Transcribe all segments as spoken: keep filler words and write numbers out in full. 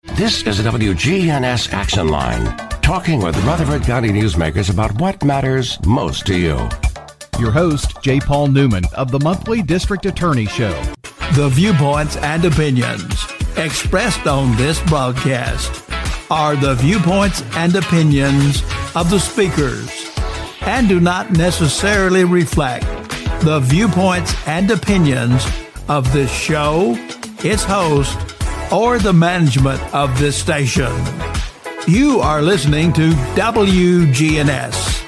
This is a W G N S Action Line, talking with Rutherford County newsmakers about what matters most to you. Your host, J. Paul Newman of the monthly District Attorney Show. The viewpoints and opinions expressed on this broadcast are the viewpoints and opinions of the speakers and do not necessarily reflect the viewpoints and opinions of this show, its host, or the management of this station. You are listening to W G N S.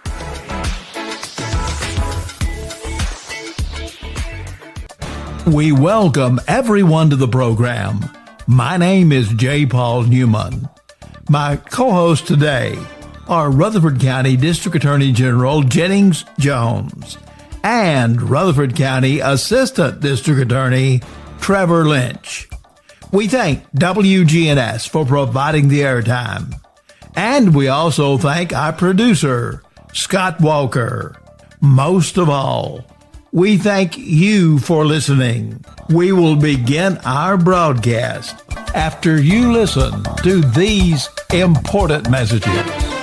We welcome everyone to the program. My name is J. Paul Newman. My co-hosts today are Rutherford County District Attorney General Jennings Jones and Rutherford County Assistant District Attorney Trevor Lynch. We thank W G N S for providing the airtime. And we also thank our producer, Scott Walker. Most of all, we thank you for listening. We will begin our broadcast after you listen to these important messages.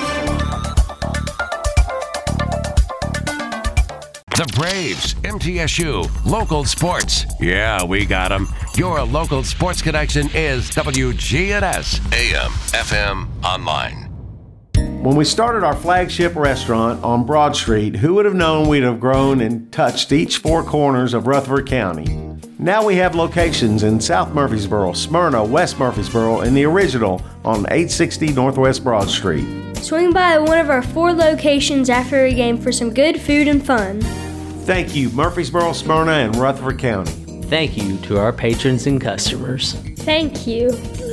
The Braves, M T S U, local sports. Yeah, we got them. Your local sports connection is W G N S, A M, F M, online. When we started our flagship restaurant on Broad Street, who would have known we'd have grown and touched each four corners of Rutherford County? Now we have locations in South Murfreesboro, Smyrna, West Murfreesboro, and the original on eight sixty Northwest Broad Street. Swing by one of our four locations after a game for some good food and fun. Thank you, Murfreesboro, Smyrna, and Rutherford County. Thank you to our patrons and customers. Thank you.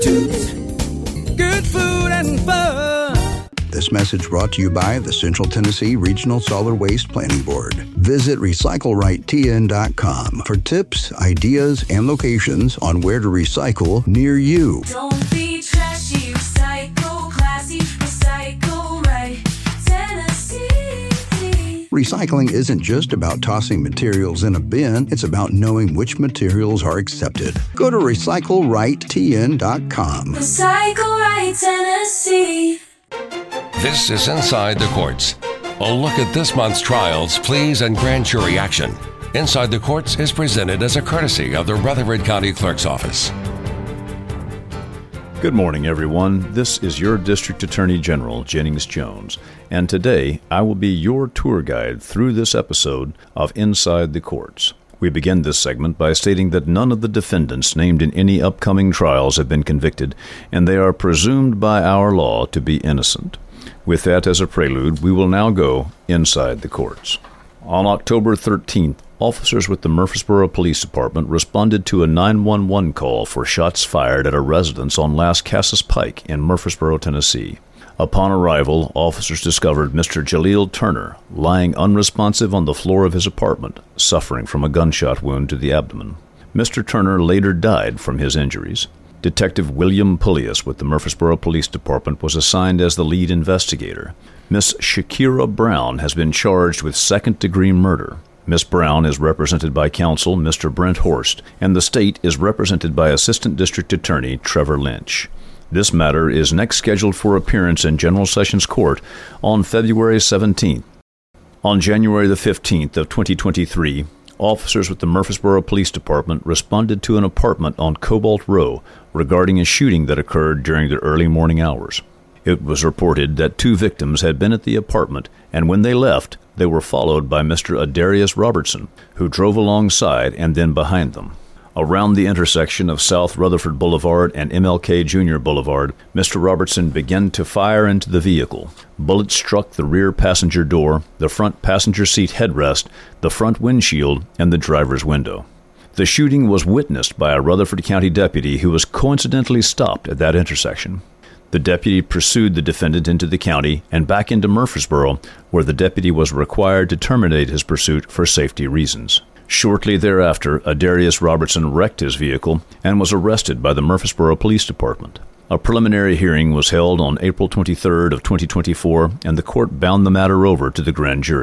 Good food and fun. This message brought to you by the Central Tennessee Regional Solid Waste Planning Board. Visit recycle right T N dot com for tips, ideas, and locations on where to recycle near you. Don't be trashy, recycle classy, recycle right Tennessee. Recycling isn't just about tossing materials in a bin, it's about knowing which materials are accepted. Go to recycle right T N dot com. Recycle right Tennessee. This is Inside the Courts. A look at this month's trials, pleas, and grand jury action. Inside the Courts is presented as a courtesy of the Rutherford County Clerk's Office. Good morning, everyone. This is your District Attorney General, Jennings Jones, and today I will be your tour guide through this episode of Inside the Courts. We begin this segment by stating that none of the defendants named in any upcoming trials have been convicted, and they are presumed by our law to be innocent. With that as a prelude, we will now go inside the courts. On October thirteenth, officers with the Murfreesboro Police Department responded to a nine one one call for shots fired at a residence on Las Casas Pike in Murfreesboro, Tennessee. Upon arrival, officers discovered Mister Jaleel Turner lying unresponsive on the floor of his apartment, suffering from a gunshot wound to the abdomen. Mister Turner later died from his injuries. Detective William Pullius with the Murfreesboro Police Department was assigned as the lead investigator. Miss Shakira Brown has been charged with second-degree murder. Miss Brown is represented by counsel Mister Brent Horst, and the state is represented by Assistant District Attorney Trevor Lynch. This matter is next scheduled for appearance in General Sessions Court on February seventeenth. On January the fifteenth of twenty twenty-three, officers with the Murfreesboro Police Department responded to an apartment on Cobalt Row regarding a shooting that occurred during the early morning hours. It was reported that two victims had been at the apartment, and when they left, they were followed by Mister Adarius Robertson, who drove alongside and then behind them. Around the intersection of South Rutherford Boulevard and M L K Junior Boulevard, Mister Robertson began to fire into the vehicle. Bullets struck the rear passenger door, the front passenger seat headrest, the front windshield, and the driver's window. The shooting was witnessed by a Rutherford County deputy who was coincidentally stopped at that intersection. The deputy pursued the defendant into the county and back into Murfreesboro, where the deputy was required to terminate his pursuit for safety reasons. Shortly thereafter, Adarius Robertson wrecked his vehicle and was arrested by the Murfreesboro Police Department. A preliminary hearing was held on April twenty-third of twenty twenty-four, and the court bound the matter over to the grand jury.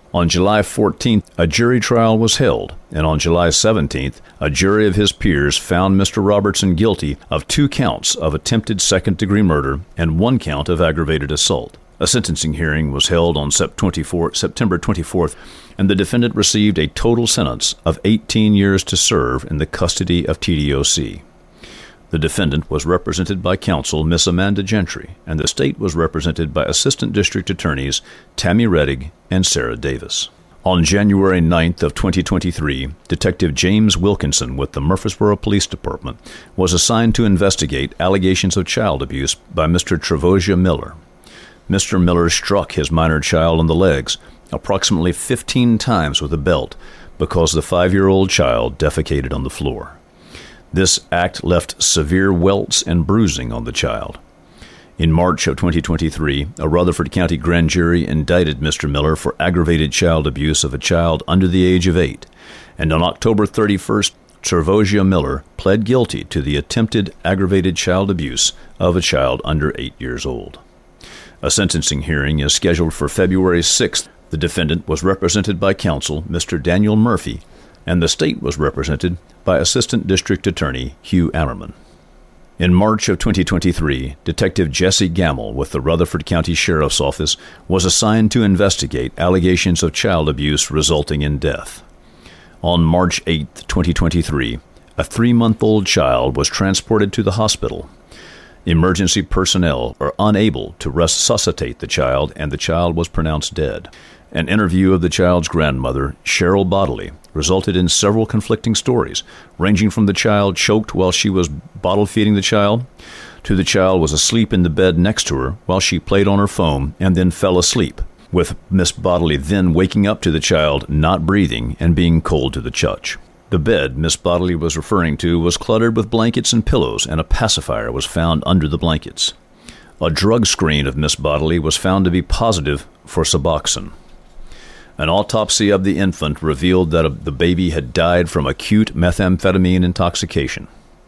On July fourteenth, a jury trial was held, and on July seventeenth, a jury of his peers found Mister Robertson guilty of two counts of attempted second-degree murder and one count of aggravated assault. A sentencing hearing was held on September twenty-fourth, and the defendant received a total sentence of eighteen years to serve in the custody of T D O C. The defendant was represented by counsel Miss Amanda Gentry, and the state was represented by Assistant District Attorneys Tammy Reddig and Sarah Davis. On January ninth of twenty twenty-three, Detective James Wilkinson with the Murfreesboro Police Department was assigned to investigate allegations of child abuse by Mister Trevosia Miller. Mister Miller struck his minor child on the legs approximately fifteen times with a belt because the five-year-old child defecated on the floor. This act left severe welts and bruising on the child. In March of twenty twenty-three, a Rutherford County grand jury indicted Mister Miller for aggravated child abuse of a child under the age of eight, and on October thirty-first, Trevosia Miller pled guilty to the attempted aggravated child abuse of a child under eight years old. A sentencing hearing is scheduled for February sixth. The defendant was represented by counsel Mister Daniel Murphy, and the state was represented by Assistant District Attorney Hugh Ammerman. In March of twenty twenty-three, Detective Jesse Gamble with the Rutherford County Sheriff's Office was assigned to investigate allegations of child abuse resulting in death. On March eighth, twenty twenty-three, a three-month-old child was transported to the hospital. Emergency personnel were unable to resuscitate the child, and the child was pronounced dead. An interview of the child's grandmother, Cheryl Bodley, resulted in several conflicting stories, ranging from the child choked while she was bottle feeding the child, to the child was asleep in the bed next to her while she played on her phone and then fell asleep, with Miss Bodley then waking up to the child not breathing and being cold to the touch. The bed Miss Bodley was referring to was cluttered with blankets and pillows, and a pacifier was found under the blankets. A drug screen of Miss Bodley was found to be positive for Suboxone. An autopsy of the infant revealed that the baby had died from acute methamphetamine intoxication.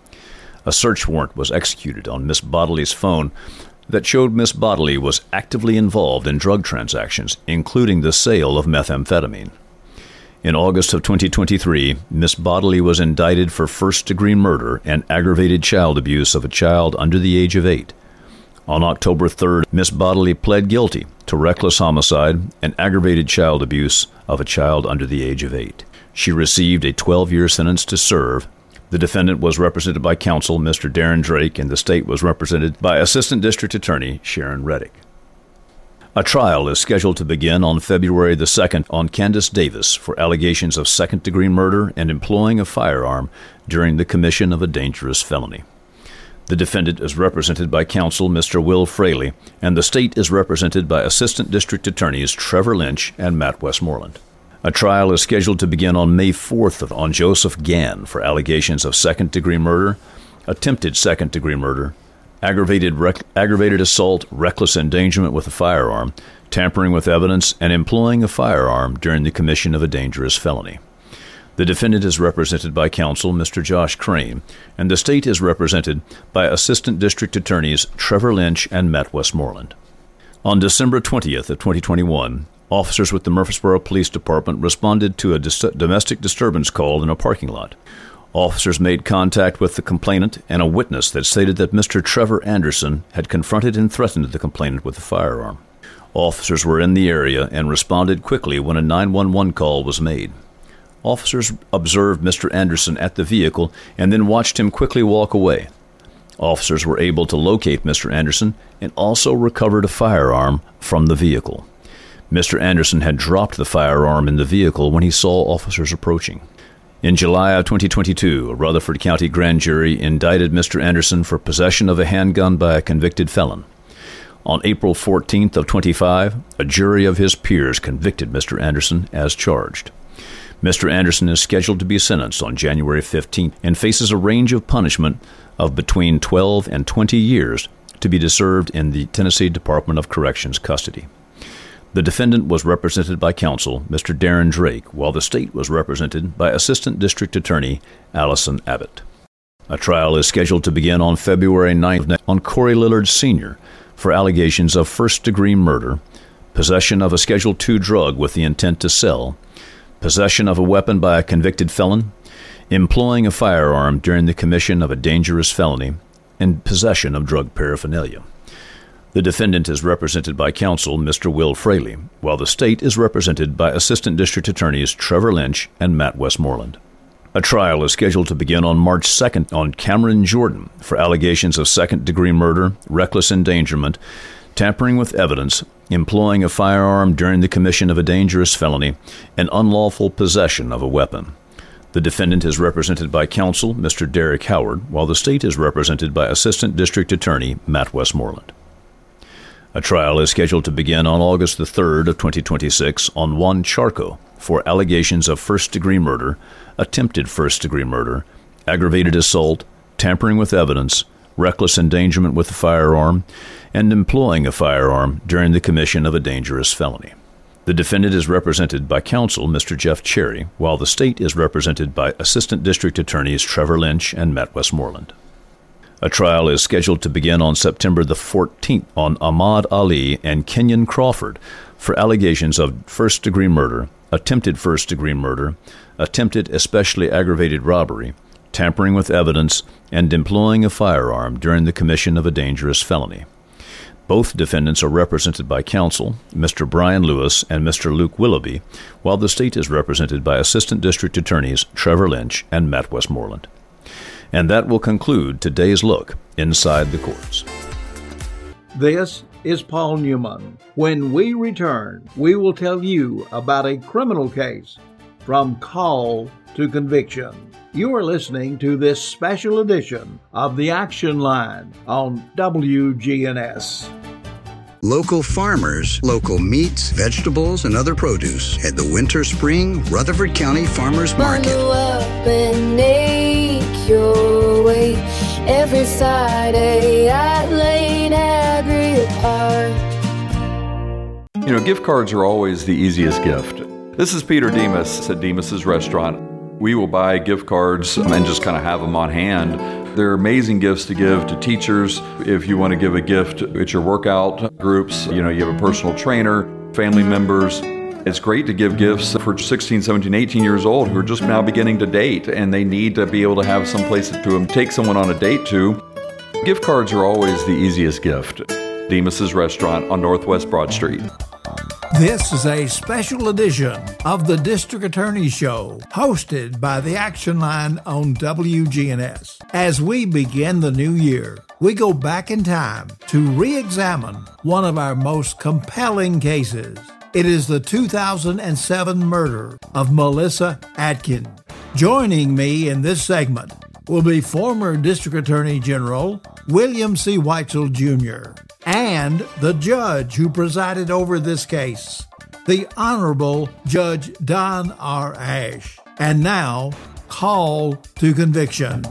A search warrant was executed on Miss Bodley's phone that showed Miss Bodley was actively involved in drug transactions, including the sale of methamphetamine. In August of twenty twenty-three, Miss Bodley was indicted for first-degree murder and aggravated child abuse of a child under the age of eight. On October third, Miss Bodley pled guilty to reckless homicide and aggravated child abuse of a child under the age of eight. She received a twelve-year sentence to serve. The defendant was represented by counsel Mister Darren Drake, and the state was represented by Assistant District Attorney Sharon Reddick. A trial is scheduled to begin on February the second on Candace Davis for allegations of second-degree murder and employing a firearm during the commission of a dangerous felony. The defendant is represented by counsel Mister Will Fraley, and the state is represented by Assistant District Attorneys Trevor Lynch and Matt Westmoreland. A trial is scheduled to begin on May fourth on Joseph Gann for allegations of second-degree murder, attempted second-degree murder, aggravated rec- aggravated assault, reckless endangerment with a firearm, tampering with evidence, and employing a firearm during the commission of a dangerous felony. The defendant is represented by counsel Mister Josh Crane, and the state is represented by Assistant District Attorneys Trevor Lynch and Matt Westmoreland. On December twentieth of twenty twenty-one, officers with the Murfreesboro Police Department responded to a dis- domestic disturbance call in a parking lot. Officers made contact with the complainant and a witness that stated that Mister Trevor Anderson had confronted and threatened the complainant with a firearm. Officers were in the area and responded quickly when a nine one one call was made. Officers observed Mister Anderson at the vehicle and then watched him quickly walk away. Officers were able to locate Mister Anderson and also recovered a firearm from the vehicle. Mister Anderson had dropped the firearm in the vehicle when he saw officers approaching. In July of twenty twenty-two, a Rutherford County grand jury indicted Mister Anderson for possession of a handgun by a convicted felon. On April fourteenth of twenty-five, a jury of his peers convicted Mister Anderson as charged. Mister Anderson is scheduled to be sentenced on January fifteenth and faces a range of punishment of between twelve and twenty years to be served in the Tennessee Department of Corrections custody. The defendant was represented by counsel Mister Darren Drake, while the state was represented by Assistant District Attorney Allison Abbott. A trial is scheduled to begin on February ninth on Corey Lillard Senior for allegations of first-degree murder, possession of a Schedule two drug with the intent to sell, possession of a weapon by a convicted felon, employing a firearm during the commission of a dangerous felony, and possession of drug paraphernalia. The defendant is represented by counsel Mister Will Fraley, while the state is represented by Assistant District Attorneys Trevor Lynch and Matt Westmoreland. A trial is scheduled to begin on March second on Cameron Jordan for allegations of second-degree murder, reckless endangerment, tampering with evidence, employing a firearm during the commission of a dangerous felony, and unlawful possession of a weapon. The defendant is represented by counsel Mister Derek Howard, while the state is represented by Assistant District Attorney Matt Westmoreland. A trial is scheduled to begin on August the third of twenty twenty-six on Juan Charco for allegations of first-degree murder, attempted first-degree murder, aggravated assault, tampering with evidence, reckless endangerment with a firearm, and employing a firearm during the commission of a dangerous felony. The defendant is represented by counsel Mister Jeff Cherry, while the state is represented by Assistant District Attorneys Trevor Lynch and Matt Westmoreland. A trial is scheduled to begin on September the fourteenth on Ahmad Ali and Kenyon Crawford for allegations of first-degree murder, attempted first-degree murder, attempted especially aggravated robbery, tampering with evidence, and employing a firearm during the commission of a dangerous felony. Both defendants are represented by counsel, Mister Brian Lewis and Mister Luke Willoughby, while the state is represented by Assistant District Attorneys Trevor Lynch and Matt Westmoreland. And that will conclude today's look inside the courts. This is Paul Newman. When we return, we will tell you about a criminal case from call to conviction. You are listening to this special edition of The Action Line on W G N S. Local farmers, local meats, vegetables, and other produce at the Winter Spring Rutherford County Farmers Market. Bundle up and make your way every Friday at Lane Agri Park. You know, gift cards are always the easiest gift. This is Peter Demas at Demas's Restaurant. We will buy gift cards and just kind of have them on hand. They're amazing gifts to give to teachers. If you want to give a gift at your workout groups, you know, you have a personal trainer, family members. It's great to give gifts for sixteen, seventeen, eighteen years old who are just now beginning to date, and they need to be able to have some place to take someone on a date to. Gift cards are always the easiest gift. Demas's Restaurant on Northwest Broad Street. This is a special edition of the District Attorney Show, hosted by The Action Line on W G N S. As we begin the new year, we go back in time to re-examine one of our most compelling cases. It is the two thousand seven murder of Melissa Atkin. Joining me in this segment will be former District Attorney General William C. Weitzel Junior and the judge who presided over this case, the Honorable Judge Don R. Ash. And now, call to conviction.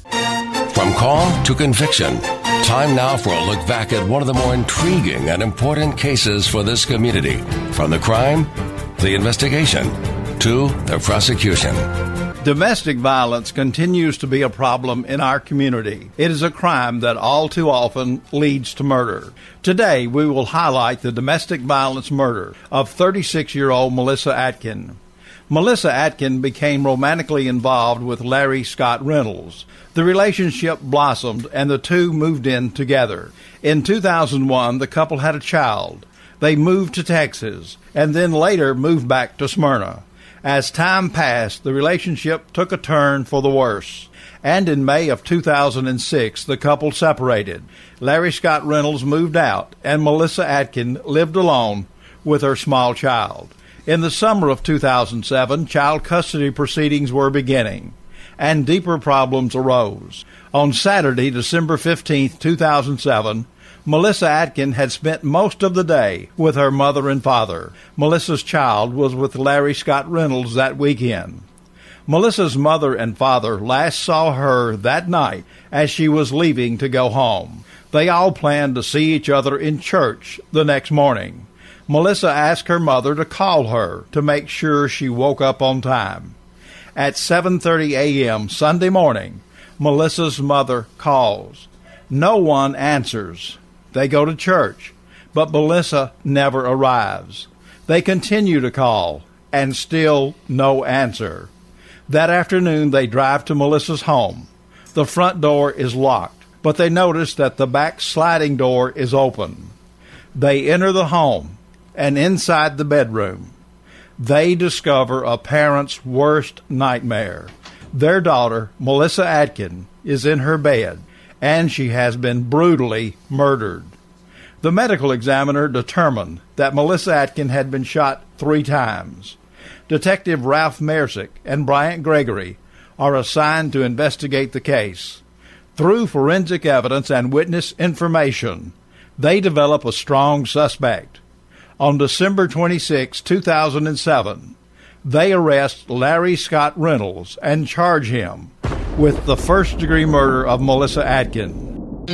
From call to conviction, time now for a look back at one of the more intriguing and important cases for this community. From the crime, the investigation, to the prosecution. Domestic violence continues to be a problem in our community. It is a crime that all too often leads to murder. Today, we will highlight the domestic violence murder of thirty-six-year-old Melissa Atkin. Melissa Atkin became romantically involved with Larry Scott Reynolds. The relationship blossomed and the two moved in together. In two thousand one, the couple had a child. They moved to Texas and then later moved back to Smyrna. As time passed, the relationship took a turn for the worse. And in May of two thousand six, the couple separated. Larry Scott Reynolds moved out, and Melissa Atkin lived alone with her small child. In the summer of two thousand seven, child custody proceedings were beginning, and deeper problems arose. On Saturday, December fifteenth, two thousand seven, Melissa Atkin had spent most of the day with her mother and father. Melissa's child was with Larry Scott Reynolds that weekend. Melissa's mother and father last saw her that night as she was leaving to go home. They all planned to see each other in church the next morning. Melissa asked her mother to call her to make sure she woke up on time. At seven thirty a.m. Sunday morning, Melissa's mother calls. No one answers. They go to church, but Melissa never arrives. They continue to call, and still no answer. That afternoon, they drive to Melissa's home. The front door is locked, but they notice that the back sliding door is open. They enter the home, and inside the bedroom, they discover a parent's worst nightmare. Their daughter, Melissa Atkin, is in her bed, and she has been brutally murdered. The medical examiner determined that Melissa Atkin had been shot three times. Detective Ralph Mersick and Bryant Gregory are assigned to investigate the case. Through forensic evidence and witness information, they develop a strong suspect. On December twenty-sixth, two thousand seven, they arrest Larry Scott Reynolds and charge him with the first-degree murder of Melissa Atkin.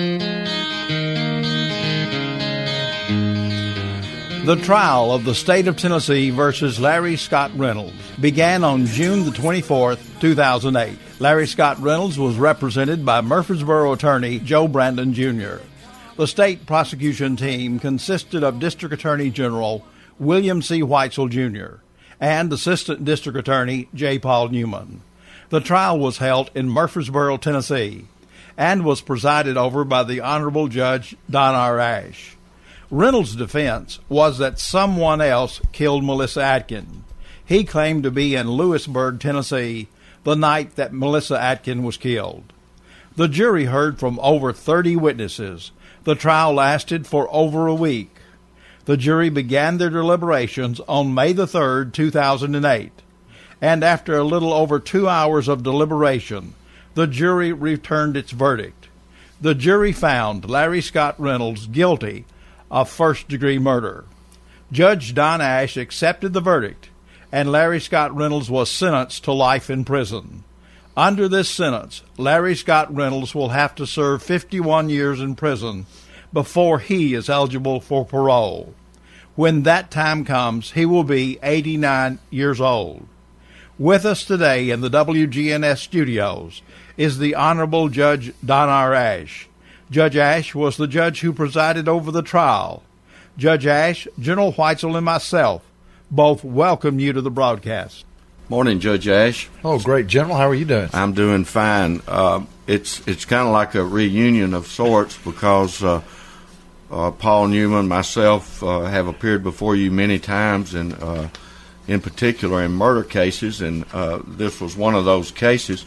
The trial of the state of Tennessee versus Larry Scott Reynolds began on June the twenty-fourth, two thousand eight. Larry Scott Reynolds was represented by Murfreesboro attorney Joe Brandon, Junior The state prosecution team consisted of District Attorney General William C. Weitzel, Junior and Assistant District Attorney J. Paul Newman. The trial was held in Murfreesboro, Tennessee, and was presided over by the Honorable Judge Don R. Ash. Reynolds' defense was that someone else killed Melissa Atkin. He claimed to be in Lewisburg, Tennessee, the night that Melissa Atkin was killed. The jury heard from over thirty witnesses. The trial lasted for over a week. The jury began their deliberations on May the third, two thousand eight, and after a little over two hours of deliberation, the jury returned its verdict. The jury found Larry Scott Reynolds guilty of first-degree murder. Judge Don Ash accepted the verdict, and Larry Scott Reynolds was sentenced to life in prison. Under this sentence, Larry Scott Reynolds will have to serve fifty-one years in prison before he is eligible for parole. When that time comes, he will be eighty-nine years old. With us today in the W G N S studios is the Honorable Judge Don R. Ash. Judge Ash was the judge who presided over the trial. Judge Ash, General Weitzel, and myself both welcome you to the broadcast. Morning, Judge Ash. Oh, great, General. How are you doing? I'm doing fine. Uh, it's it's kind of like a reunion of sorts because uh, uh, Paul Newman, myself, uh, have appeared before you many times, and uh, in particular in murder cases, and uh, this was one of those cases.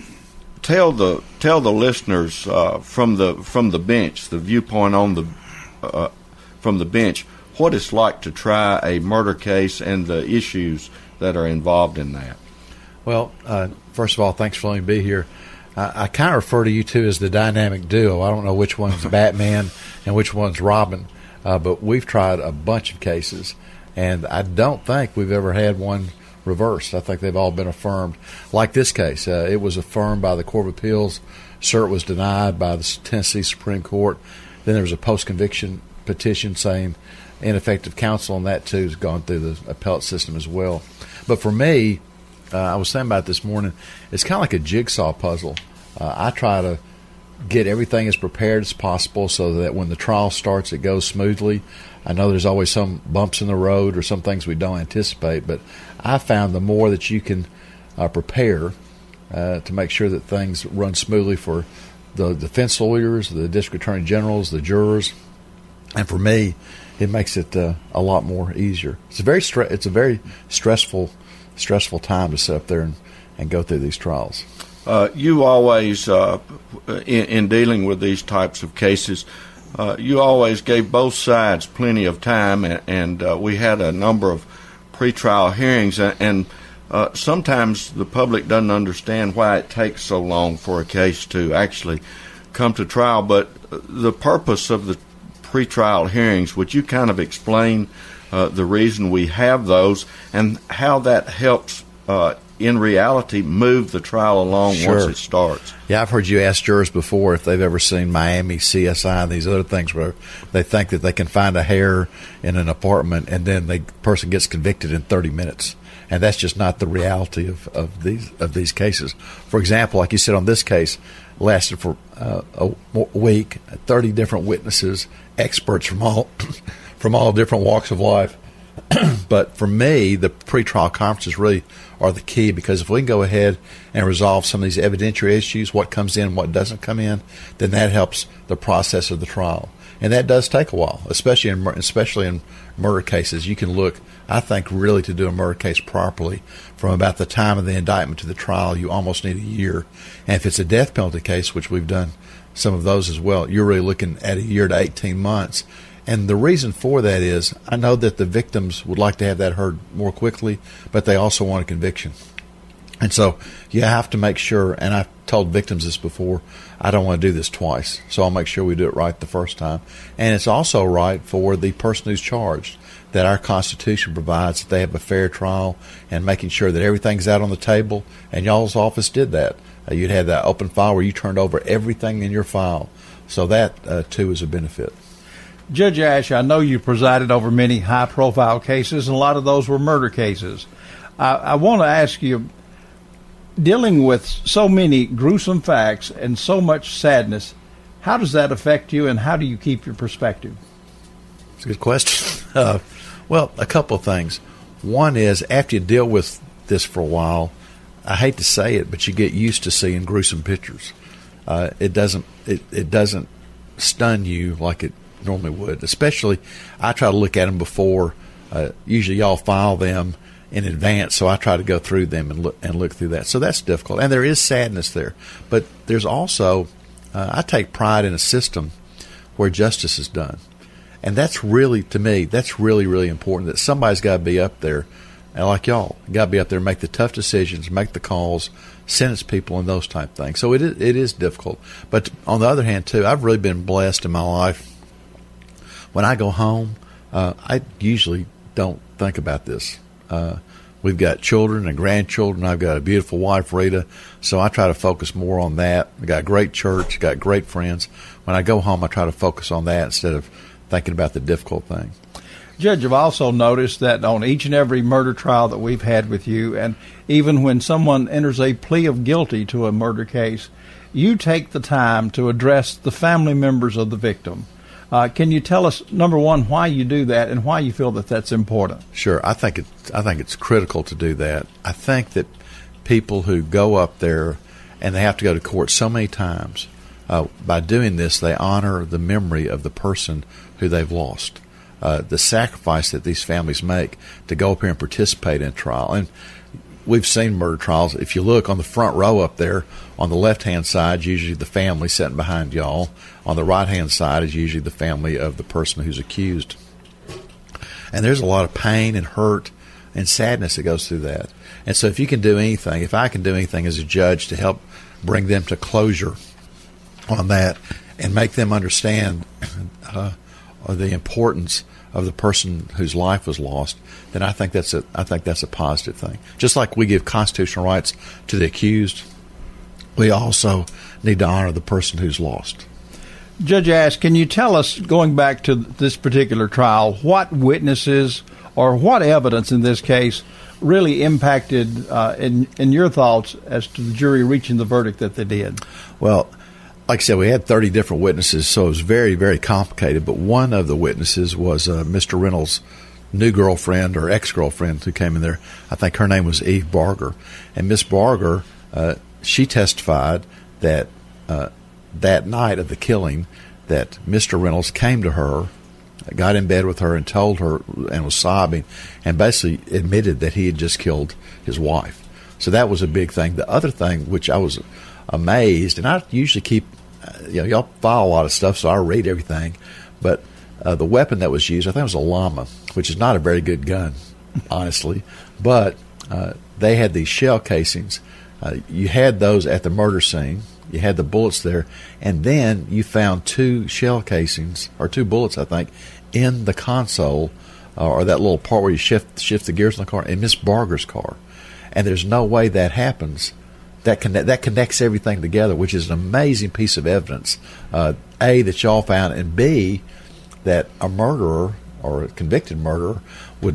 Tell the tell the listeners uh, from the from the bench, the viewpoint on the uh, from the bench, what it's like to try a murder case and the issues that are involved in that. Well, uh, first of all, thanks for letting me be here. I, I kind of refer to you two as the dynamic duo. I don't know which one's Batman and which one's Robin, uh, but we've tried a bunch of cases, and I don't think we've ever had one reversed. I think they've all been affirmed. Like this case, uh, it was affirmed by the Court of Appeals. Cert was denied by the Tennessee Supreme Court. Then there was a post-conviction petition saying ineffective counsel, and that too has gone through the appellate system as well. But for me, uh, I was saying about it this morning, it's kind of like a jigsaw puzzle. Uh, I try to get everything as prepared as possible so that when the trial starts, it goes smoothly. I know there's always some bumps in the road or some things we don't anticipate, but I found the more that you can uh, prepare uh, to make sure that things run smoothly for the defense lawyers, the district attorney generals, the jurors, and for me, it makes it uh, a lot more easier. It's a very stre- it's a very stressful stressful time to sit up there and, and go through these trials. Uh, you always, uh, in, in dealing with these types of cases, uh, you always gave both sides plenty of time, and, and uh, we had a number of pretrial hearings, and, and uh, sometimes the public doesn't understand why it takes so long for a case to actually come to trial. But the purpose of the pretrial hearings, would you kind of explain uh, the reason we have those and how that helps uh, in reality move the trial along Sure. once it starts? Yeah, I've heard you ask jurors before if they've ever seen Miami, C S I, and these other things where they think that they can find a hair in an apartment and then the person gets convicted in thirty minutes. And that's just not the reality of, of these of these cases. For example, like you said on this case, lasted for uh, a week, thirty different witnesses, experts from all from all different walks of life. But for me, the pretrial conferences really are the key, because if we can go ahead and resolve some of these evidentiary issues, what comes in, what doesn't come in, then that helps the process of the trial. And that does take a while, especially in especially in murder cases. You can look, I think, really to do a murder case properly, from about the time of the indictment to the trial, you almost need a year. And if it's a death penalty case, which we've done some of those as well, you're really looking at a year to eighteen months. And the reason for that is, I know that the victims would like to have that heard more quickly, but they also want a conviction. And so you have to make sure, and I've told victims this before, I don't want to do this twice, so I'll make sure we do it right the first time. And it's also right for the person who's charged, that our Constitution provides that they have a fair trial, and making sure that everything's out on the table, and y'all's office did that. Uh, you'd have that open file where you turned over everything in your file. So that, uh, too, is a benefit. Judge Ash, I know you presided over many high-profile cases, and a lot of those were murder cases. I, I want to ask you, dealing with so many gruesome facts and so much sadness, how does that affect you, and how do you keep your perspective? It's a good question. Uh, well, a couple of things. One is, after you deal with this for a while, I hate to say it, but you get used to seeing gruesome pictures. Uh, it doesn't it, it doesn't stun you like it normally would. Especially, I try to look at them before. Uh, usually, y'all file them in advance, so I try to go through them and look and look through that. So that's difficult, and there is sadness there. But there's also, uh, I take pride in a system where justice is done, and that's really, to me, that's really really important. That somebody's got to be up there, and like y'all, got to be up there and make the tough decisions, make the calls, sentence people, and those type things. So it is, it is difficult. But on the other hand, too, I've really been blessed in my life. When I go home, uh, I usually don't think about this. Uh, we've got children and grandchildren. I've got a beautiful wife, Rita, so I try to focus more on that. I've got a great church, got great friends. When I go home, I try to focus on that instead of thinking about the difficult thing. Judge, I've also noticed that on each and every murder trial that we've had with you, and even when someone enters a plea of guilty to a murder case, you take the time to address the family members of the victim. Uh, can you tell us, number one, why you do that and why you feel that that's important? Sure. I think it, I think it's critical to do that. I think that people who go up there and they have to go to court so many times, uh, by doing this, they honor the memory of the person who they've lost. Uh, the sacrifice that these families make to go up here and participate in a trial. And we've seen murder trials. If you look on the front row up there, on the left-hand side, usually the family sitting behind y'all. On the right-hand side is usually the family of the person who's accused. And there's a lot of pain and hurt and sadness that goes through that. And so if you can do anything, if I can do anything as a judge to help bring them to closure on that and make them understand uh, the importance of the person whose life was lost, then I think that's a I think that's a positive thing. Just like we give constitutional rights to the accused, we also need to honor the person who's lost. Judge Ash, can you tell us, going back to this particular trial, what witnesses or what evidence in this case really impacted, uh, in, in your thoughts, as to the jury reaching the verdict that they did? Well, like I said, we had thirty different witnesses, so it was very, very complicated. But one of the witnesses was uh, Mister Reynolds' new girlfriend or ex-girlfriend who came in there. I think her name was Eve Barger. And Miss Barger, uh, she testified that uh, that night of the killing that Mister Reynolds came to her, got in bed with her and told her, and was sobbing, and basically admitted that he had just killed his wife. So that was a big thing. The other thing, which I was amazed, and I usually keep, you know, y'all file a lot of stuff, so I read everything, but uh, the weapon that was used, I think it was a llama, which is not a very good gun, honestly, but uh, they had these shell casings. Uh, you had those at the murder scene. You had the bullets there, and then you found two shell casings, or two bullets, I think, in the console, uh, or that little part where you shift shift the gears in the car, in Miss Barger's car. And there's no way that happens. That connect, that connects everything together, which is an amazing piece of evidence. Uh, A, that y'all found, and B, that a murderer or a convicted murderer would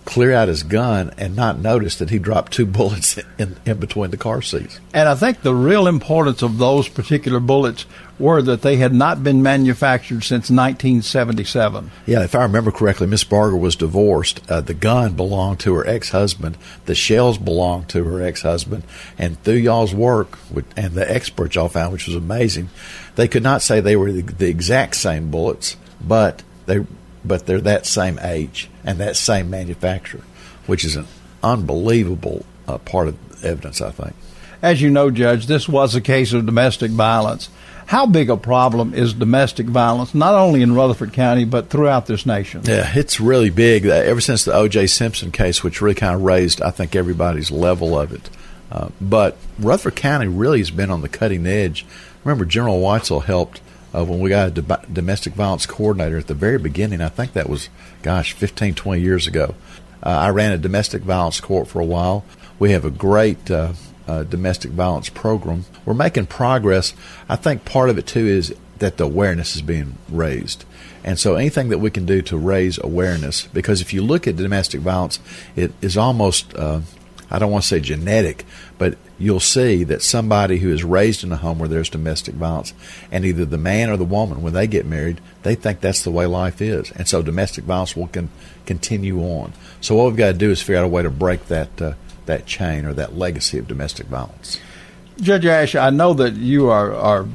clear out his gun and not notice that he dropped two bullets in, in between the car seats. And I think the real importance of those particular bullets were that they had not been manufactured since nineteen seventy-seven. Yeah, if I remember correctly, Miss Barger was divorced. Uh, the gun belonged to her ex-husband. The shells belonged to her ex-husband. And through y'all's work with, and the experts y'all found, which was amazing, they could not say they were the, the exact same bullets, but they but they're that same age and that same manufacturer, which is an unbelievable uh, part of evidence, I think. As you know, Judge, this was a case of domestic violence. How big a problem is domestic violence, not only in Rutherford County, but throughout this nation? Yeah, it's really big. Uh, ever since the O J. Simpson case, which really kind of raised, I think, everybody's level of it. Uh, but Rutherford County really has been on the cutting edge. Remember, General Weitzel helped uh, when we got a do- domestic violence coordinator at the very beginning. I think that was, gosh, fifteen, twenty years ago. Uh, I ran a domestic violence court for a while. We have a great uh, uh, domestic violence program. We're making progress. I think part of it, too, is that the awareness is being raised. And so anything that we can do to raise awareness, because if you look at domestic violence, it is almost, uh, I don't want to say genetic, but you'll see that somebody who is raised in a home where there's domestic violence, and either the man or the woman, when they get married, they think that's the way life is. And so domestic violence will con- continue on. So what we've got to do is figure out a way to break that uh, that chain or that legacy of domestic violence. Judge Ash, I know that you are, are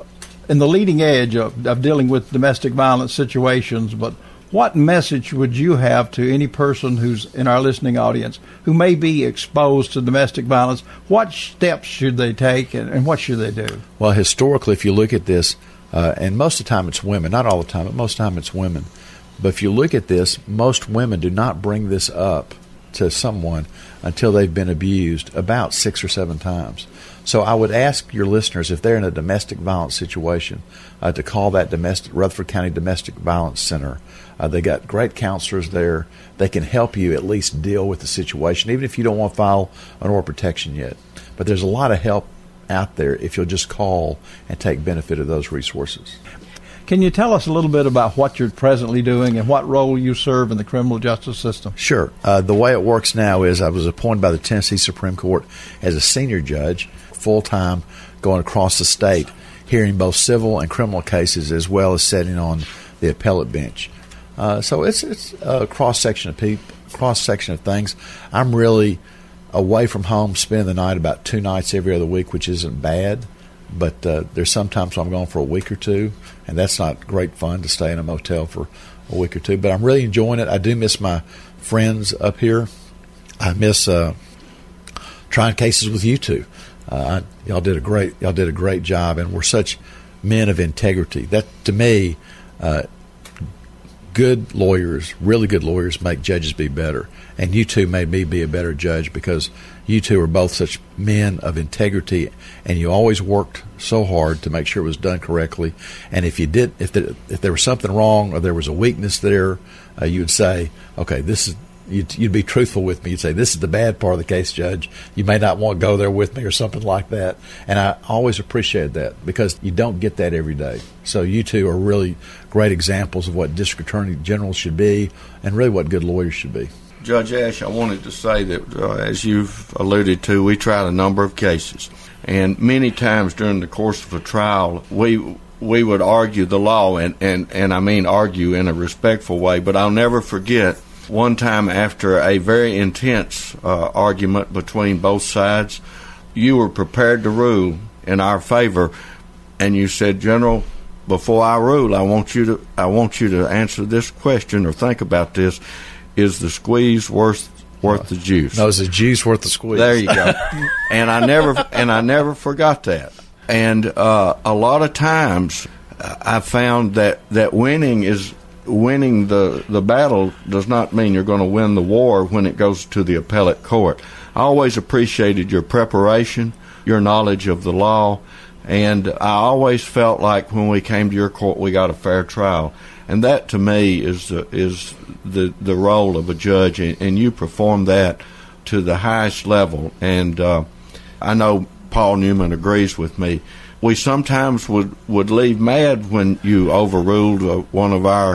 in the leading edge of, of dealing with domestic violence situations, but what message would you have to any person who's in our listening audience who may be exposed to domestic violence? What steps should they take, and, and what should they do? Well, historically, if you look at this, uh, and most of the time it's women, not all the time, but most of the time it's women. But if you look at this, most women do not bring this up to someone until they've been abused about six or seven times. So I would ask your listeners, if they're in a domestic violence situation, uh, to call that domestic Rutherford County Domestic Violence Center. Uh, they got great counselors there. They can help you at least deal with the situation, even if you don't want to file an order of protection yet. But there's a lot of help out there if you'll just call and take benefit of those resources. Can you tell us a little bit about what you're presently doing and what role you serve in the criminal justice system? Sure. Uh, the way it works now is I was appointed by the Tennessee Supreme Court as a senior judge, full-time, going across the state, hearing both civil and criminal cases as well as sitting on the appellate bench. Uh, so it's it's a cross-section of people, cross-section of things. I'm really away from home, spending the night about two nights every other week, which isn't bad. But uh, there's sometimes I'm gone for a week or two, and that's not great fun to stay in a motel for a week or two. But I'm really enjoying it. I do miss my friends up here. I miss uh, trying cases with you two. Uh, I, y'all did a great y'all did a great job, and we're such men of integrity. That to me, uh, good lawyers, really good lawyers, make judges be better. And you two made me be a better judge because you two are both such men of integrity, and you always worked so hard to make sure it was done correctly. And if you did, if there, if there was something wrong or there was a weakness there, uh, you would say, "Okay, this is." You'd, you'd be truthful with me. You'd say, "This is the bad part of the case, Judge. You may not want to go there with me," or something like that. And I always appreciated that because you don't get that every day. So you two are really great examples of what district attorney generals should be, and really what good lawyers should be. Judge Ash, I wanted to say that, uh, as you've alluded to, we tried a number of cases. And many times during the course of a trial, we we would argue the law, and, and, and I mean argue in a respectful way. But I'll never forget one time after a very intense uh, argument between both sides, you were prepared to rule in our favor, and you said, "General, before I rule, I want you to I want you to answer this question or think about this. Is the squeeze worth worth the juice?" No, is the juice worth the squeeze? There you go. and I never and I never forgot that. And uh, a lot of times, I found that, that winning is winning the the battle does not mean you're going to win the war when it goes to the appellate court. I always appreciated your preparation, your knowledge of the law, and I always felt like when we came to your court, we got a fair trial. And that, to me, is the, is the the role of a judge, and, and you perform that to the highest level. And uh, I know Paul Newman agrees with me. We sometimes would, would leave mad when you overruled uh, one of our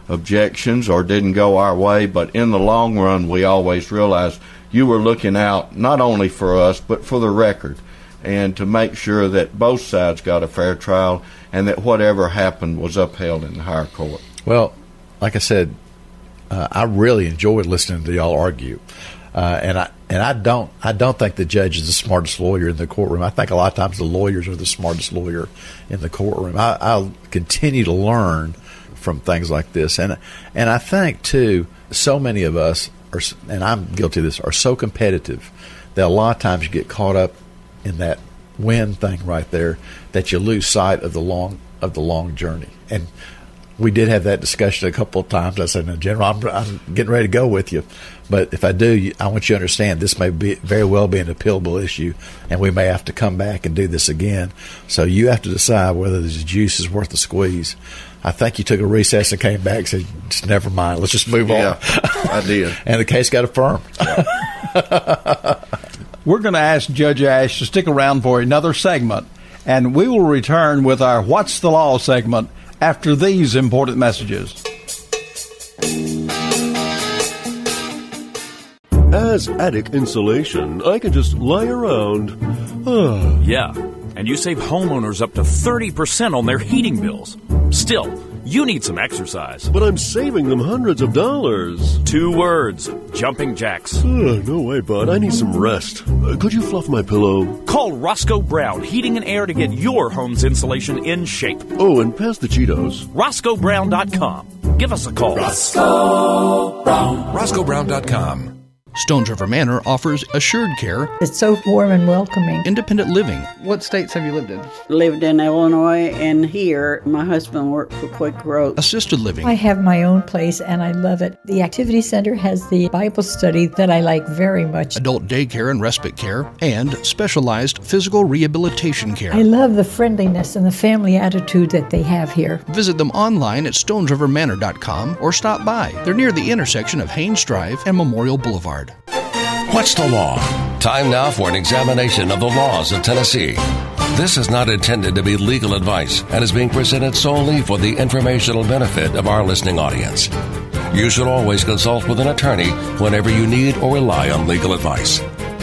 objections or didn't go our way, but in the long run, we always realized you were looking out not only for us, but for the record, and to make sure that both sides got a fair trial and that whatever happened was upheld in the higher court. Well, like I said, uh, I really enjoyed listening to y'all argue. Uh, and I and I don't I don't think the judge is the smartest lawyer in the courtroom. I think a lot of times the lawyers are the smartest lawyer in the courtroom. I, I'll continue to learn from things like this, and and I think too, so many of us are, and I'm guilty of this, are so competitive that a lot of times you get caught up in that win thing right there that you lose sight of the long of the long journey. And we did have that discussion a couple of times. I said, no, General, I'm, I'm getting ready to go with you. But if I do, I want you to understand this may be very well be an appealable issue, and we may have to come back and do this again. So you have to decide whether this juice is worth the squeeze. I think you took a recess and came back and said, just never mind, let's just move yeah, on. I did. And the case got affirmed. Yeah. We're going to ask Judge Ash to stick around for another segment, and we will return with our What's the Law segment after these important messages. As attic insulation, I can just lie around. Yeah, and you save homeowners up to thirty percent on their heating bills. Still, you need some exercise. But I'm saving them hundreds of dollars. Two words, jumping jacks. Uh, no way, bud. I need some rest. Uh, could you fluff my pillow? Call Roscoe Brown Heating and Air to get your home's insulation in shape. Oh, and pass the Cheetos. Roscoe Brown dot com. Give us a call. Roscoe Brown. Roscoe Brown dot com. Stones River Manor offers assured care. It's so warm and welcoming. Independent living. What states have you lived in? Lived in Illinois, and here my husband worked for Quick Growth. Assisted living. I have my own place and I love it. The Activity Center has the Bible study that I like very much. Adult daycare and respite care, and specialized physical rehabilitation care. I love the friendliness and the family attitude that they have here. Visit them online at stones river manor dot com or stop by. They're near the intersection of Haynes Drive and Memorial Boulevard. What's the law? Time now for an examination of the laws of Tennessee. This is not intended to be legal advice and is being presented solely for the informational benefit of our listening audience. You should always consult with an attorney whenever you need or rely on legal advice.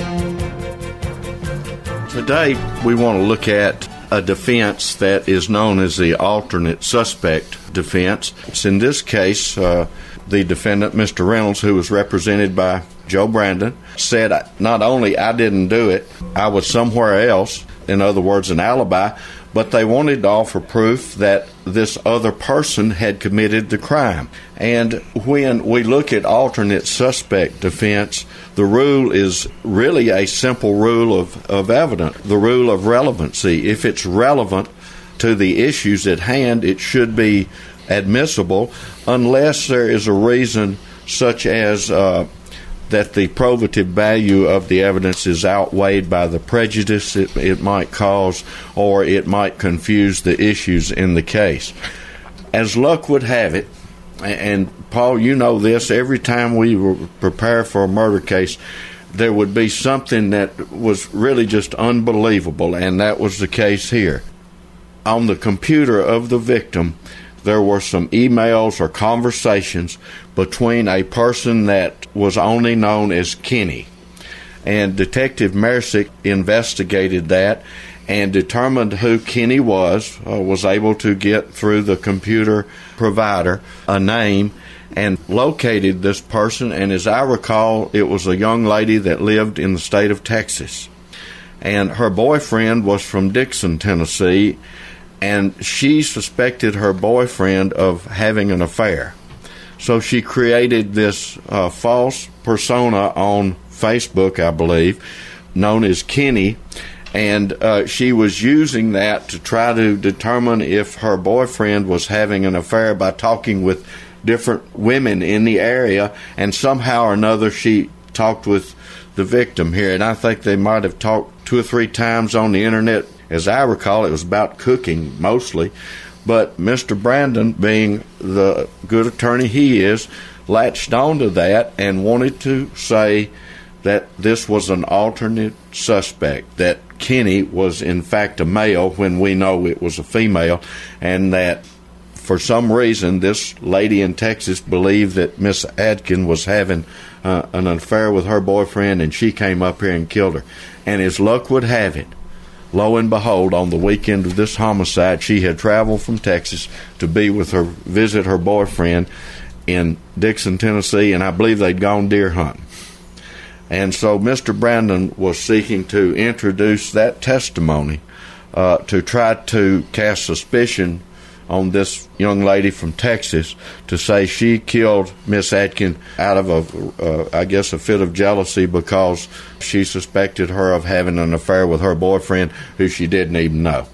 Today, we want to look at a defense that is known as the alternate suspect defense. It's in this case, uh, the defendant, Mister Reynolds, who was represented by Joe Brandon, said not only I didn't do it, I was somewhere else, in other words, an alibi, but they wanted to offer proof that this other person had committed the crime. And when we look at alternate suspect defense, the rule is really a simple rule of, of evidence, the rule of relevancy. If it's relevant to the issues at hand, it should be admissible unless there is a reason such as uh, that the probative value of the evidence is outweighed by the prejudice it, it might cause, or it might confuse the issues in the case. As luck would have it, and Paul, you know this, every time we were prepare for a murder case, there would be something that was really just unbelievable, and that was the case here. On the computer of the victim, there were some emails or conversations between a person that was only known as Kenny. And Detective Mersick investigated that and determined who Kenny was, uh, was able to get through the computer provider a name and located this person. And as I recall, it was a young lady that lived in the state of Texas. And her boyfriend was from Dixon, Tennessee, and she suspected her boyfriend of having an affair. So she created this uh, false persona on Facebook, I believe, known as Kenny, and uh, she was using that to try to determine if her boyfriend was having an affair by talking with different women in the area, and somehow or another she talked with the victim here, and I think they might have talked two or three times on the internet. As I recall, it was about cooking mostly, but Mister Brandon, being the good attorney he is, latched onto that and wanted to say that this was an alternate suspect, that Kenny was in fact a male when we know it was a female, and that for some reason, this lady in Texas believed that Miss Adkin was having uh, an affair with her boyfriend, and she came up here and killed her. And as luck would have it, lo and behold, on the weekend of this homicide, she had traveled from Texas to be with her, visit her boyfriend in Dixon, Tennessee, and I believe they'd gone deer hunting. And so Mister Brandon was seeking to introduce that testimony uh, to try to cast suspicion on this young lady from Texas, to say she killed Miss Adkin out of a, uh, I guess, a fit of jealousy because she suspected her of having an affair with her boyfriend who she didn't even know.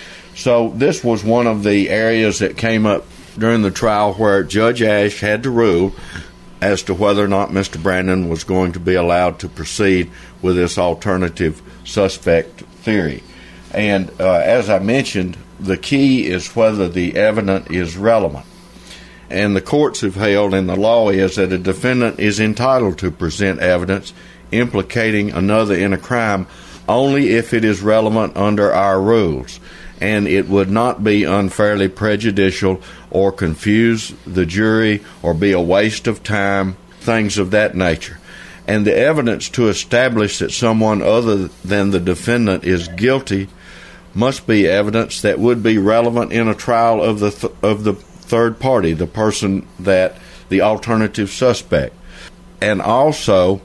So this was one of the areas that came up during the trial where Judge Ash had to rule as to whether or not Mister Brandon was going to be allowed to proceed with this alternative suspect theory. And uh, as I mentioned, the key is whether the evidence is relevant. And the courts have held, and the law is, that a defendant is entitled to present evidence implicating another in a crime only if it is relevant under our rules, and it would not be unfairly prejudicial or confuse the jury or be a waste of time, things of that nature. And the evidence to establish that someone other than the defendant is guilty must be evidence that would be relevant in a trial of the th- of the third party, the person that the alternative suspect. And also,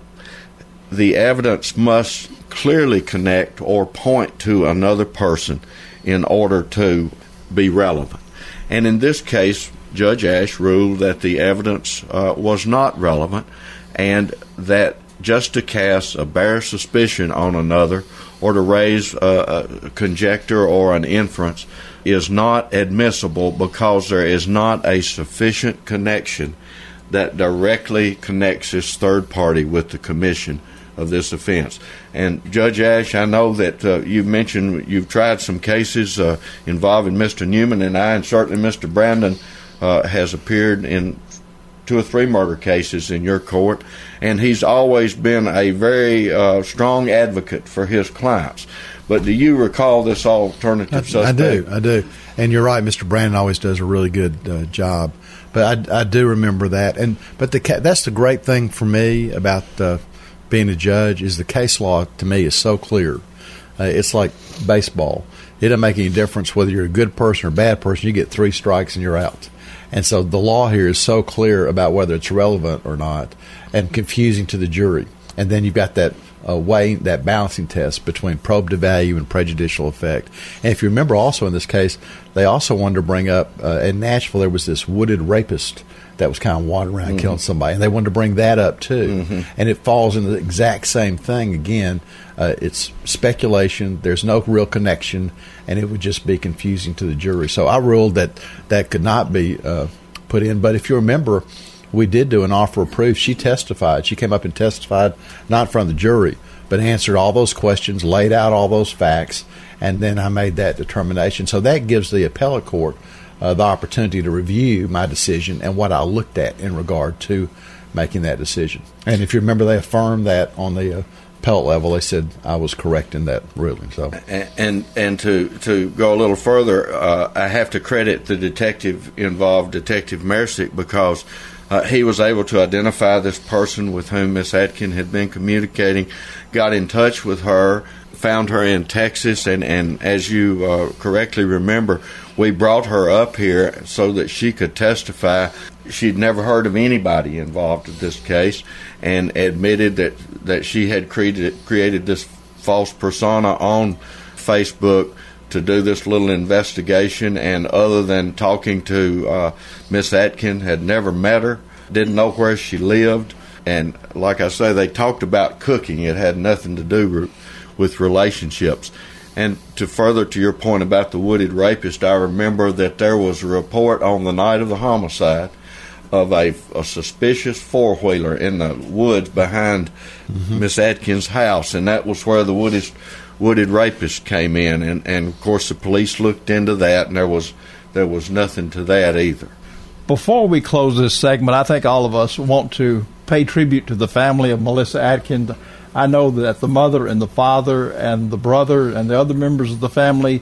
the evidence must clearly connect or point to another person in order to be relevant. And in this case, Judge Ash ruled that the evidence uh, was not relevant, and that just to cast a bare suspicion on another or to raise a, a conjecture or an inference is not admissible because there is not a sufficient connection that directly connects this third party with the commission of this offense. And Judge Ash, I know that uh, you've mentioned you've tried some cases uh, involving Mister Newman and I, and certainly Mister Brandon uh, has appeared in two or three murder cases in your court, and he's always been a very uh, strong advocate for his clients. But do you recall this alternative I, suspect? I do, I do. And you're right, Mister Brandon always does a really good uh, job. But I, I do remember that. And but the that's the great thing for me about uh, being a judge is the case law to me is so clear. Uh, it's like baseball. It doesn't make any difference whether you're a good person or a bad person. You get three strikes and you're out. And so the law here is so clear about whether it's relevant or not, and confusing to the jury. And then you've got that uh, weighing, that balancing test between probative value and prejudicial effect. And if you remember, also in this case, they also wanted to bring up uh, in Nashville there was this wooded rapist that was kind of wandering around mm-hmm. killing somebody, and they wanted to bring that up too. Mm-hmm. And it falls into the exact same thing again. Uh, it's speculation. There's no real connection, and it would just be confusing to the jury. So I ruled that that could not be uh, put in. But if you remember, we did do an offer of proof. She testified. She came up and testified, not in front of the jury, but answered all those questions, laid out all those facts, and then I made that determination. So that gives the appellate court uh, the opportunity to review my decision and what I looked at in regard to making that decision. And if you remember, they affirmed that on the uh, appellate level. They said I was correct in that ruling. So, and and, and to, to go a little further, uh, I have to credit the detective involved, Detective Mercick, because Uh, he was able to identify this person with whom Miss Adkin had been communicating, got in touch with her, found her in Texas, and, and as you uh, correctly remember, we brought her up here so that she could testify. She'd never heard of anybody involved in this case, and admitted that, that she had created, created this false persona on Facebook to do this little investigation, and other than talking to uh, Miss Adkin, had never met her, didn't know where she lived, and like I say, they talked about cooking. It had nothing to do re- with relationships. And to further to your point about the wooded rapist, I remember that there was a report on the night of the homicide of a, a suspicious four-wheeler in the woods behind mm-hmm. Miss Adkin's house, and that was where the wooded wooded rapist came in, and, and of course the police looked into that, and there was there was nothing to that either. Before we close this segment, I think all of us want to pay tribute to the family of Melissa Adkin. I know that the mother and the father and the brother and the other members of the family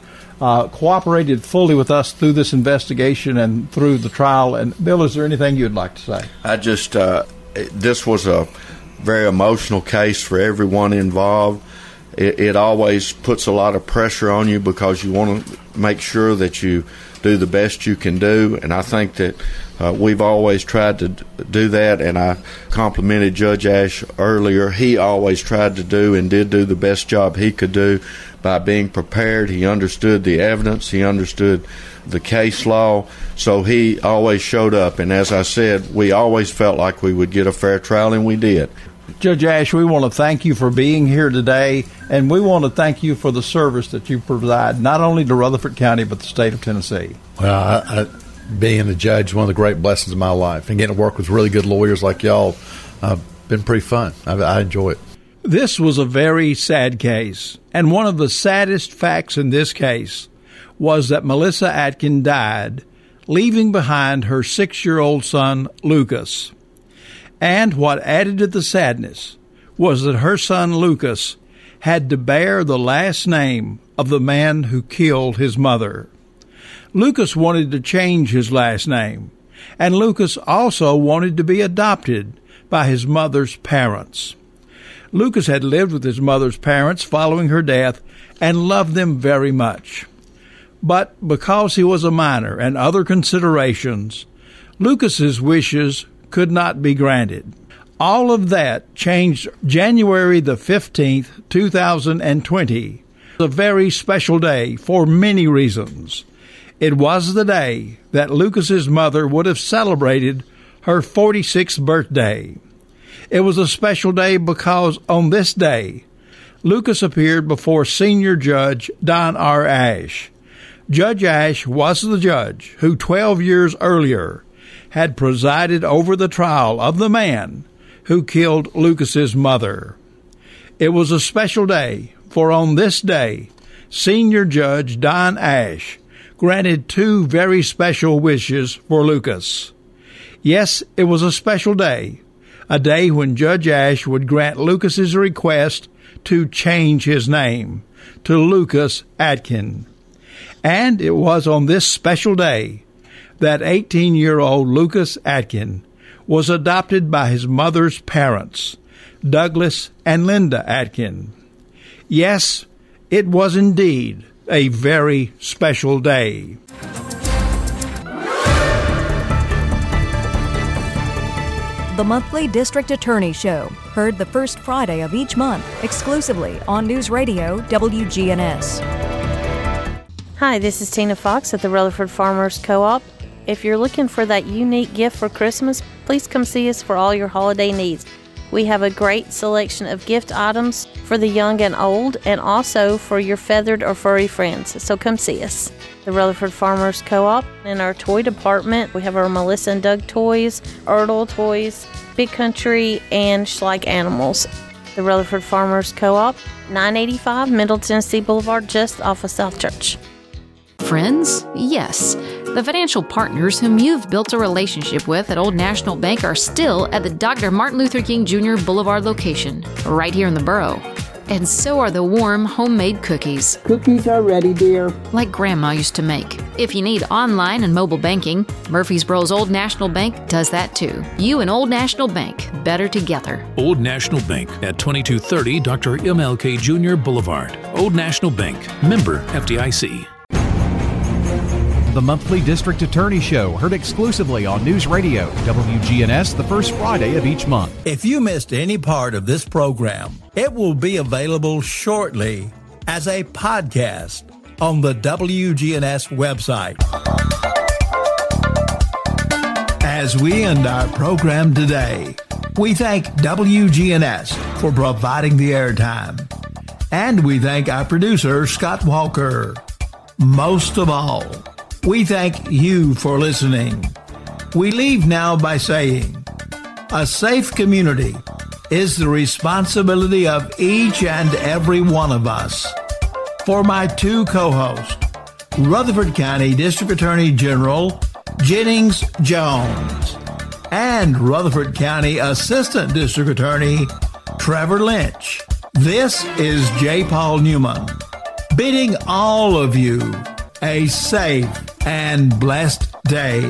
uh, cooperated fully with us through this investigation and through the trial. And, Bill, is there anything you'd like to say? I just, uh, this was a very emotional case for everyone involved. It, it always puts a lot of pressure on you because you want to make sure that you do the best you can do, and I think that uh, we've always tried to do that, and I complimented Judge Ash earlier. He always tried to do and did do the best job he could do by being prepared. He understood the evidence. He understood the case law, so he always showed up, and as I said, we always felt like we would get a fair trial, and we did. Judge Ash, we want to thank you for being here today, and we want to thank you for the service that you provide, not only to Rutherford County, but the state of Tennessee. Well, I, I, being a judge, one of the great blessings of my life, and getting to work with really good lawyers like y'all, uh, been pretty fun. I, I enjoy it. This was a very sad case, and one of the saddest facts in this case was that Melissa Atkin died, leaving behind her six-year-old son, Lucas. And what added to the sadness was that her son, Lucas, had to bear the last name of the man who killed his mother. Lucas wanted to change his last name, and Lucas also wanted to be adopted by his mother's parents. Lucas had lived with his mother's parents following her death and loved them very much. But because he was a minor and other considerations, Lucas's wishes could not be granted. All of that changed January the fifteenth, two thousand twenty, a very special day for many reasons. It was the day that Lucas's mother would have celebrated her forty-sixth birthday. It was a special day because on this day, Lucas appeared before Senior Judge Don R. Ash. Judge Ash was the judge who twelve years earlier had presided over the trial of the man who killed Lucas's mother. It was a special day, for on this day, Senior Judge Don Ash granted two very special wishes for Lucas. Yes, it was a special day, a day when Judge Ash would grant Lucas's request to change his name to Lucas Atkin. And it was on this special day that eighteen-year-old Lucas Atkin was adopted by his mother's parents, Douglas and Linda Atkin. Yes, it was indeed a very special day. The monthly District Attorney Show, heard the first Friday of each month, exclusively on News Radio W G N S. Hi, this is Tina Fox at the Rutherford Farmers Co-op. If you're looking for that unique gift for Christmas, please come see us for all your holiday needs. We have a great selection of gift items for the young and old, and also for your feathered or furry friends. So come see us. The Rutherford Farmers Co-op. In our toy department, we have our Melissa and Doug toys, Ertl toys, Big Country, and Schleich Animals. The Rutherford Farmers Co-op, nine eighty-five Middle Tennessee Boulevard, just off of South Church. Friends? Yes. The financial partners whom you've built a relationship with at Old National Bank are still at the Doctor Martin Luther King Junior Boulevard location, right here in the borough. And so are the warm, homemade cookies. Cookies are ready, dear. Like Grandma used to make. If you need online and mobile banking, Murfreesboro's Old National Bank does that too. You and Old National Bank, better together. Old National Bank at twenty-two thirty Doctor M L K Junior Boulevard. Old National Bank, member F D I C. The monthly District Attorney Show, heard exclusively on News Radio W G N S the first Friday of each month. If you missed any part of this program, it will be available shortly as a podcast on the W G N S website. As we end our program today, we thank W G N S for providing the airtime. And we thank our producer, Scott Walker. Most of all, we thank you for listening. We leave now by saying, a safe community is the responsibility of each and every one of us. For my two co-hosts, Rutherford County District Attorney General Jennings Jones and Rutherford County Assistant District Attorney Trevor Lynch, this is J. Paul Newman, bidding all of you a safe and blessed day.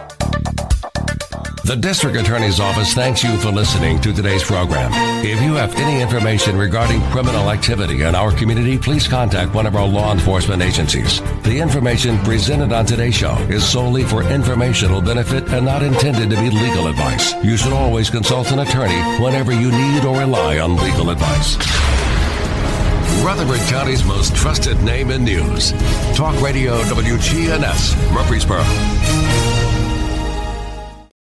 The District Attorney's Office thanks you for listening to today's program. If you have any information regarding criminal activity in our community, please contact one of our law enforcement agencies. The information presented on today's show is solely for informational benefit and not intended to be legal advice. You should always consult an attorney whenever you need or rely on legal advice. Rutherford County's most trusted name in news. Talk Radio W G N S, Murfreesboro.